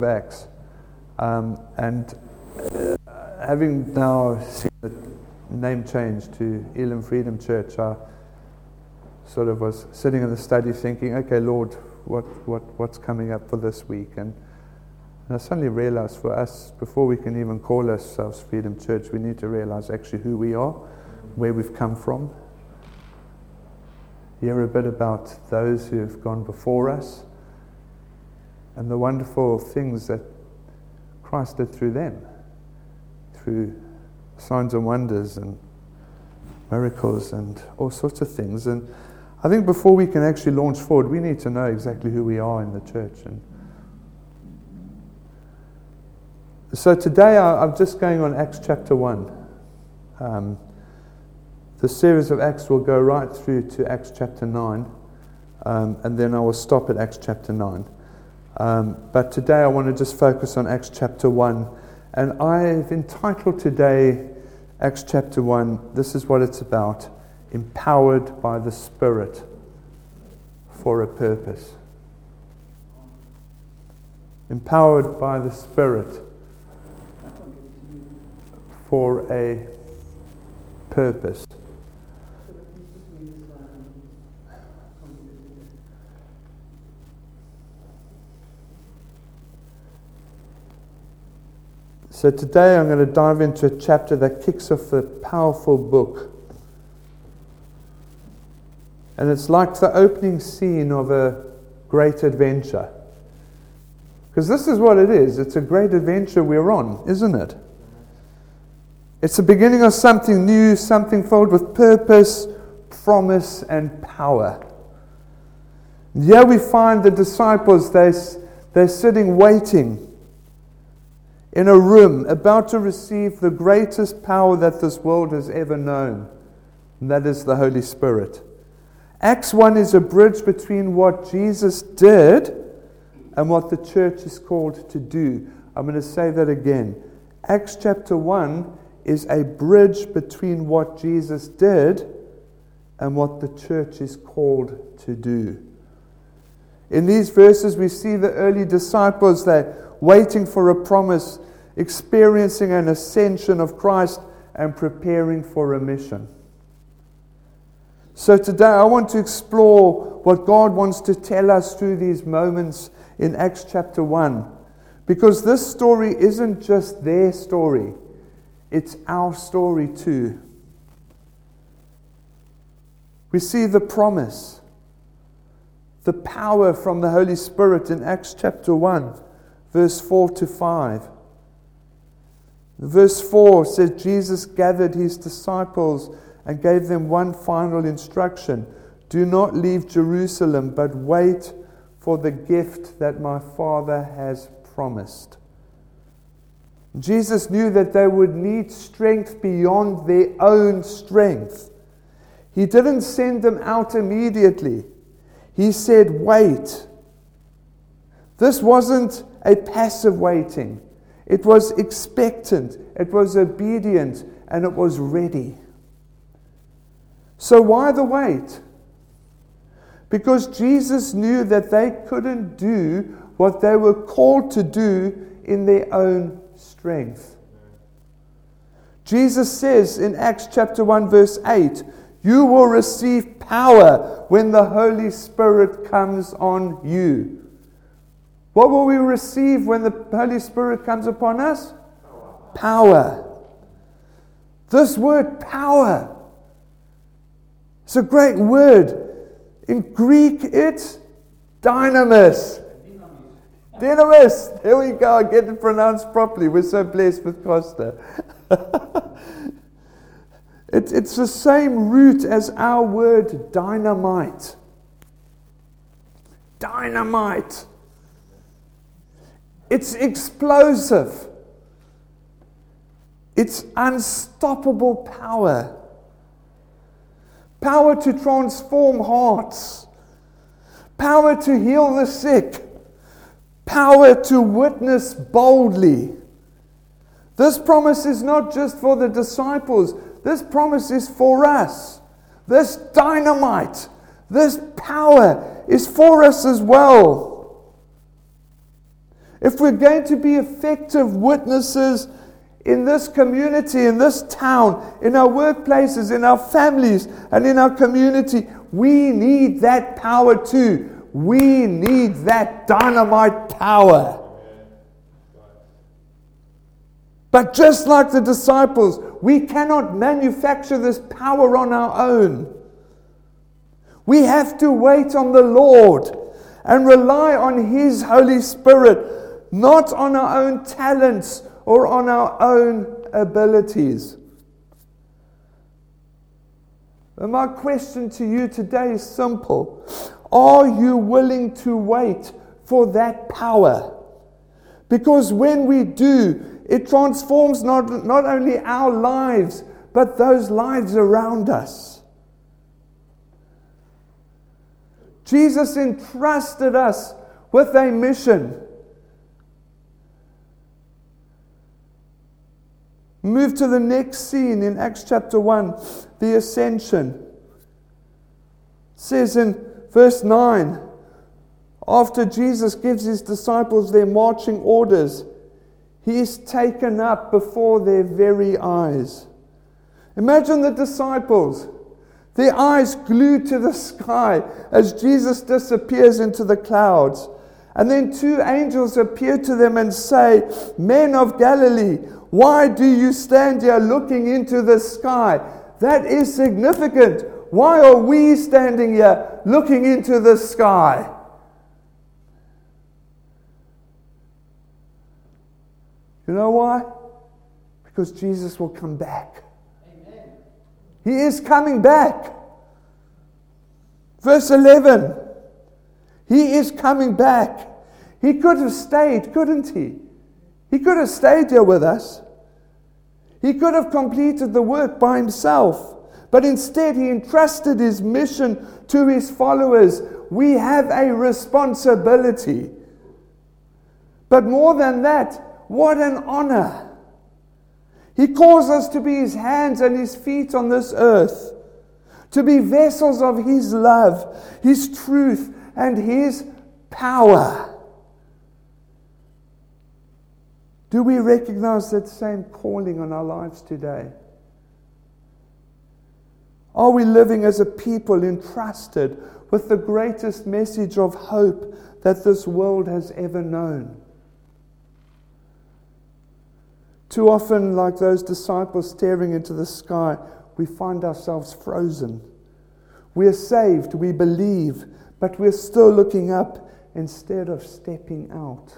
Acts. And having now seen the name change to Elim Freedom Church, I sort of was sitting in the study thinking, okay, Lord, what's coming up for this week? And I suddenly realized for us, before we can even call ourselves Freedom Church, we need to realize actually who we are, where we've come from. Hear a bit about those who have gone before us and the wonderful things that Christ did through them, through signs and wonders and miracles and all sorts of things. And I think before we can actually launch forward, we need to know exactly who we are in the church. And so today I'm just going on Acts chapter 1. The series of Acts will go right through to Acts chapter 9, and then I will stop at Acts chapter 9. But today I want to just focus on Acts chapter 1. And I've entitled today Acts chapter 1, this is what it's about: empowered by the Spirit for a purpose. Empowered by the Spirit for a purpose. So today I'm going to dive into a chapter that kicks off a powerful book. And it's like the opening scene of a great adventure. Because this is what it is. It's a great adventure we're on, isn't it? It's the beginning of something new, something filled with purpose, promise, and power. And here we find the disciples, they're sitting waiting in a room, about to receive the greatest power that this world has ever known, and that is the Holy Spirit. Acts 1 is a bridge between what Jesus did and what the church is called to do. I'm going to say that again. Acts chapter 1 is a bridge between what Jesus did and what the church is called to do. In these verses, we see the early disciples, they're waiting for a promise, experiencing an ascension of Christ, and preparing for a mission. So today I want to explore what God wants to tell us through these moments in Acts chapter 1. Because this story isn't just their story, it's our story too. We see the promise, the power from the Holy Spirit in Acts chapter 1. Verse 4 to 5. Verse 4 says, Jesus gathered his disciples and gave them one final instruction. Do not leave Jerusalem, but wait for the gift that my Father has promised. Jesus knew that they would need strength beyond their own strength. He didn't send them out immediately. He said, wait. This wasn't a passive waiting. It was expectant, it was obedient, and it was ready. So why the wait? Because Jesus knew that they couldn't do what they were called to do in their own strength. Jesus says in Acts chapter 1 verse 8, you will receive power when the Holy Spirit comes on you. What will we receive when the Holy Spirit comes upon us? Power. This word power, it's a great word. In Greek, it's dynamis. Dynamis. There we go. I get it pronounced properly. We're so blessed with Costa. It's the same root as our word dynamite. Dynamite. It's explosive. It's unstoppable power. Power to transform hearts. Power to heal the sick. Power to witness boldly. This promise is not just for the disciples. This promise is for us. This dynamite, this power is for us as well. If we're going to be effective witnesses in this community, in this town, in our workplaces, in our families, and in our community, we need that power too. We need that dynamite power. But just like the disciples, we cannot manufacture this power on our own. We have to wait on the Lord and rely on His Holy Spirit, not on our own talents or on our own abilities. And my question to you today is simple. Are you willing to wait for that power? Because when we do, it transforms not only our lives, but those lives around us. Jesus entrusted us with a mission. Move to the next scene in Acts chapter 1, the ascension. It says in verse 9, after Jesus gives His disciples their marching orders, He is taken up before their very eyes. Imagine the disciples, their eyes glued to the sky as Jesus disappears into the clouds. And then two angels appear to them and say, "Men of Galilee, why do you stand here looking into the sky?" That is significant. Why are we standing here looking into the sky? You know why? Because Jesus will come back. Amen. He is coming back. Verse 11. He is coming back. He could have stayed, couldn't He? He could have stayed here with us. He could have completed the work by Himself. But instead, He entrusted His mission to His followers. We have a responsibility. But more than that, what an honor. He calls us to be His hands and His feet on this earth, to be vessels of His love, His truth, and His power. Do we recognize that same calling on our lives today? Are we living as a people entrusted with the greatest message of hope that this world has ever known? Too often, like those disciples staring into the sky, we find ourselves frozen. We're saved, we believe, but we're still looking up instead of stepping out.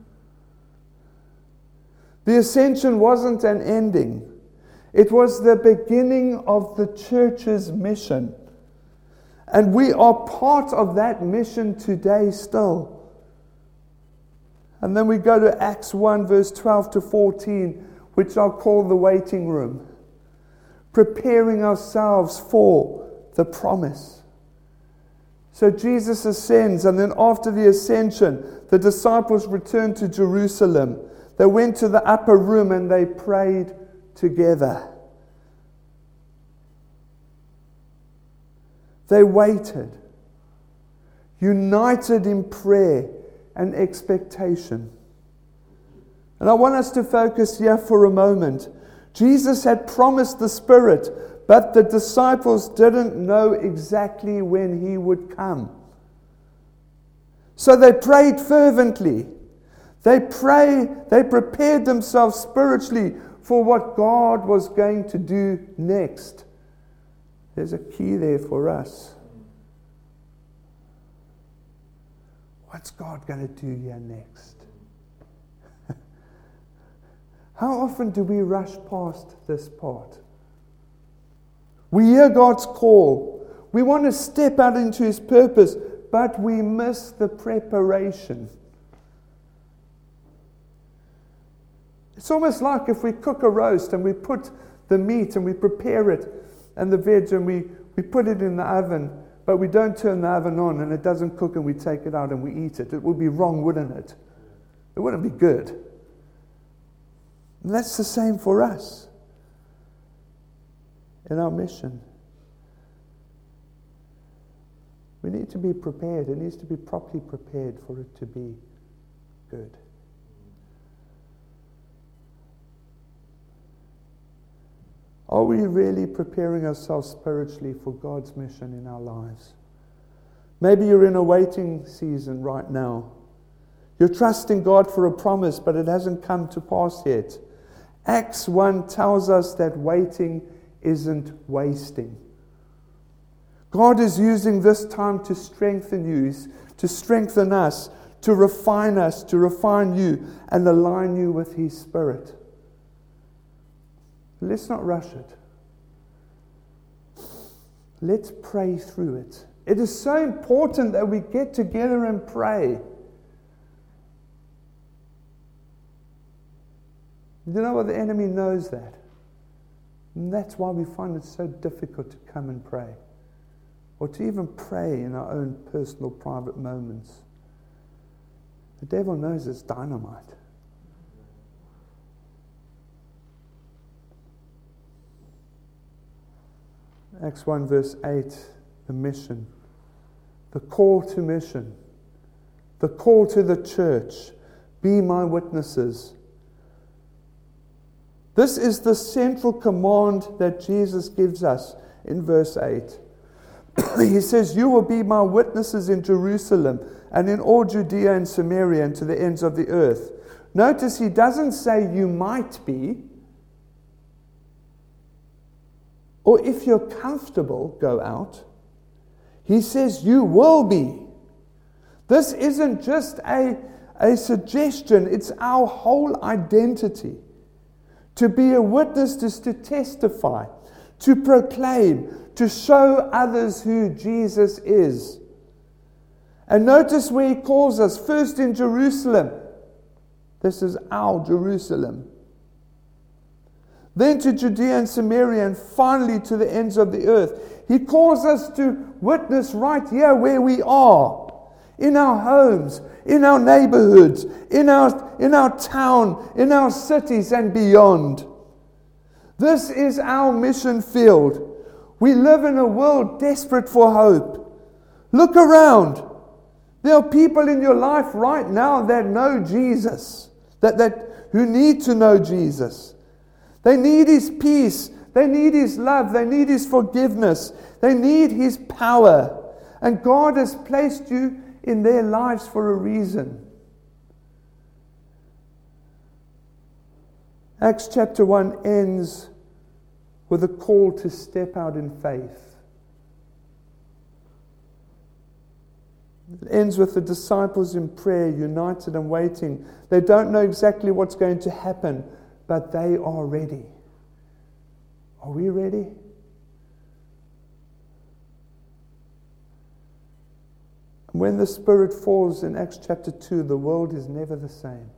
The ascension wasn't an ending. It was the beginning of the church's mission. And we are part of that mission today still. And then we go to Acts 1 verse 12 to 14, which I'll call the waiting room. Preparing ourselves for the promise. So Jesus ascends, and then after the ascension, the disciples returned to Jerusalem. They went to the upper room and they prayed together. They waited, united in prayer and expectation. And I want us to focus here for a moment. Jesus had promised the Spirit, but the disciples didn't know exactly when He would come. So they prayed fervently. They prepared themselves spiritually for what God was going to do next. There's a key there for us. What's God going to do here next? How often do we rush past this part? We hear God's call. We want to step out into His purpose, but we miss the preparation. It's almost like if we cook a roast and we put the meat and we prepare it and the veg and we put it in the oven, but we don't turn the oven on and it doesn't cook and we take it out and we eat it. It would be wrong, wouldn't it? It wouldn't be good. And that's the same for us in our mission. We need to be prepared. It needs to be properly prepared for it to be good. Are we really preparing ourselves spiritually for God's mission in our lives? Maybe you're in a waiting season right now. You're trusting God for a promise, but it hasn't come to pass yet. Acts 1 tells us that waiting isn't wasting. God is using this time to strengthen you, to strengthen us, to refine you, and align you with His Spirit. Let's not rush it. Let's pray through it. It is so important that we get together and pray. You know what? The enemy knows that. And that's why we find it so difficult to come and pray. Or to even pray in our own personal, private moments. The devil knows it's dynamite. Acts 1 verse 8, the mission. The call to mission. The call to the church. Be my witnesses. This is the central command that Jesus gives us in verse 8. He says, you will be my witnesses in Jerusalem and in all Judea and Samaria and to the ends of the earth. Notice he doesn't say you might be, or if you're comfortable, go out. He says you will be. This isn't just a suggestion, it's our whole identity. To be a witness is to testify, to proclaim, to show others who Jesus is. And notice where he calls us. First in Jerusalem. This is our Jerusalem. Then to Judea and Samaria, and finally to the ends of the earth. He calls us to witness right here where we are. In our homes, in our neighborhoods, in our town, in our cities and beyond. This is our mission field. We live in a world desperate for hope. Look around. There are people in your life right now that know Jesus, who need to know Jesus. They need His peace. They need His love. They need His forgiveness. They need His power. And God has placed you in their lives for a reason. Acts chapter 1 ends with a call to step out in faith. It ends with the disciples in prayer, united and waiting. They don't know exactly what's going to happen, but they are ready. Are we ready? When the Spirit falls in Acts chapter 2, the world is never the same.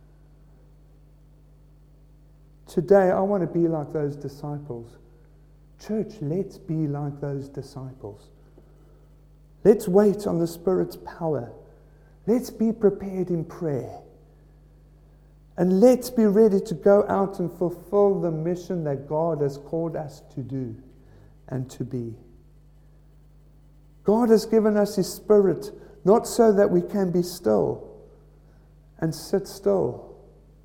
Today, I want to be like those disciples. Church, let's be like those disciples. Let's wait on the Spirit's power. Let's be prepared in prayer. And let's be ready to go out and fulfill the mission that God has called us to do and to be. God has given us His Spirit not so that we can be still and sit still,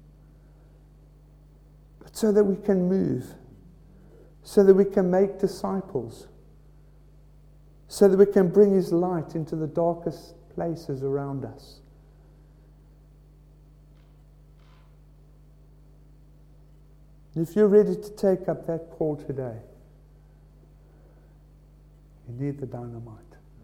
but so that we can move, so that we can make disciples, so that we can bring His light into the darkest places around us. If you're ready to take up that call today, you need the dynamite.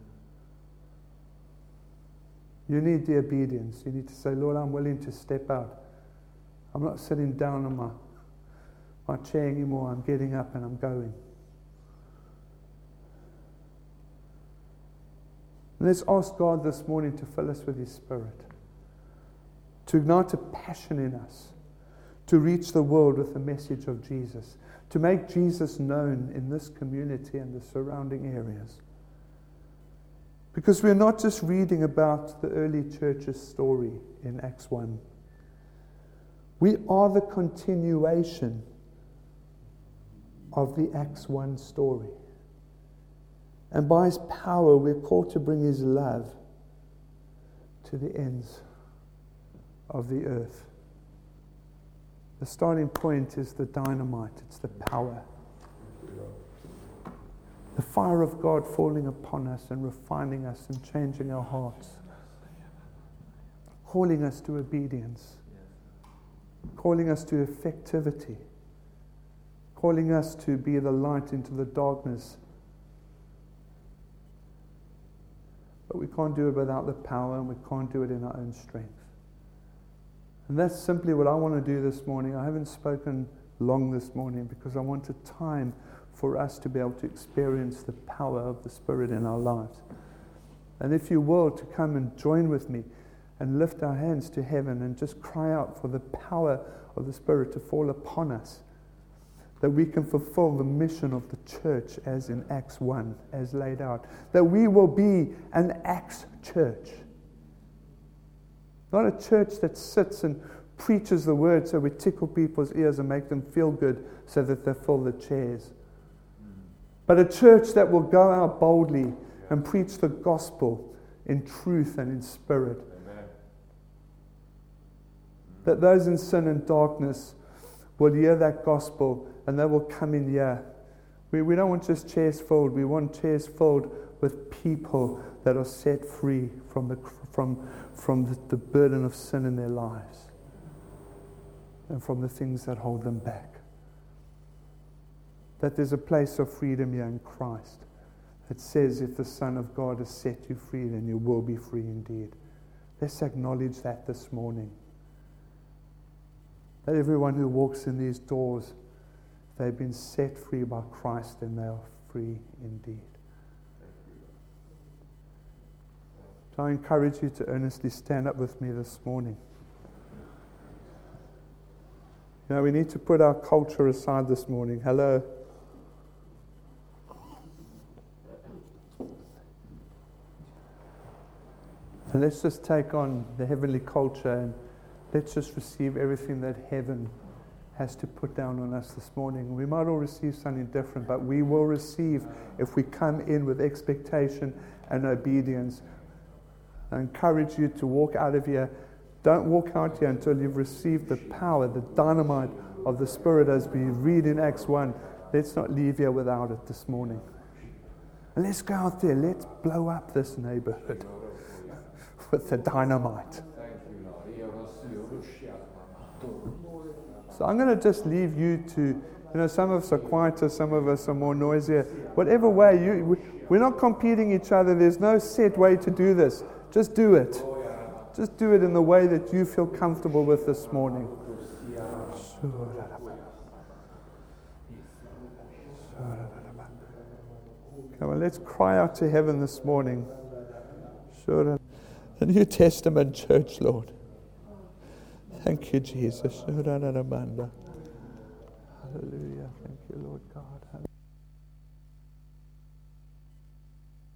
You need the obedience. You need to say, Lord, I'm willing to step out. I'm not sitting down on my chair anymore. I'm getting up and I'm going. And let's ask God this morning to fill us with His Spirit, to ignite a passion in us, to reach the world with the message of Jesus, to make Jesus known in this community and the surrounding areas. Because we're not just reading about the early church's story in Acts 1. We are the continuation of the Acts 1 story. And by His power, we're called to bring His love to the ends of the earth. The starting point is the dynamite. It's the power. The fire of God falling upon us and refining us and changing our hearts. Calling us to obedience. Calling us to effectivity. Calling us to be the light into the darkness. But we can't do it without the power, and we can't do it in our own strength. And that's simply what I want to do this morning. I haven't spoken long this morning because I wanted time for us to be able to experience the power of the Spirit in our lives. And if you will, to come and join with me and lift our hands to heaven and just cry out for the power of the Spirit to fall upon us, that we can fulfill the mission of the church as in Acts 1, as laid out. That we will be an Acts church. Not a church that sits and preaches the word so we tickle people's ears and make them feel good so that they fill the chairs. But a church that will go out boldly and preach the gospel in truth and in spirit. Amen. That those in sin and darkness will hear that gospel and they will come in here. We don't want just chairs filled. We want chairs filled with people that are set free from the burden of sin in their lives and from the things that hold them back. That there's a place of freedom here in Christ that says if the Son of God has set you free, then you will be free indeed. Let's acknowledge that this morning. That everyone who walks in these doors, they've been set free by Christ and they are free indeed. So I encourage you to earnestly stand up with me this morning. You know, we need to put our culture aside this morning. Hello. And let's just take on the heavenly culture and let's just receive everything that heaven has to put down on us this morning. We might all receive something different, but we will receive if we come in with expectation and obedience. I encourage you to walk out of here. Don't walk out here until you've received the power, the dynamite of the Spirit as we read in Acts 1. Let's not leave here without it this morning. And let's go out there. Let's blow up this neighborhood with the dynamite. So I'm going to just leave you to, some of us are quieter, some of us are more noisier. Whatever way, we're not competing each other. There's no set way to do this. Just do it. Just do it in the way that you feel comfortable with this morning. Come on, let's cry out to heaven this morning. The New Testament church, Lord. Thank you, Jesus. Hallelujah. Thank you, Lord God.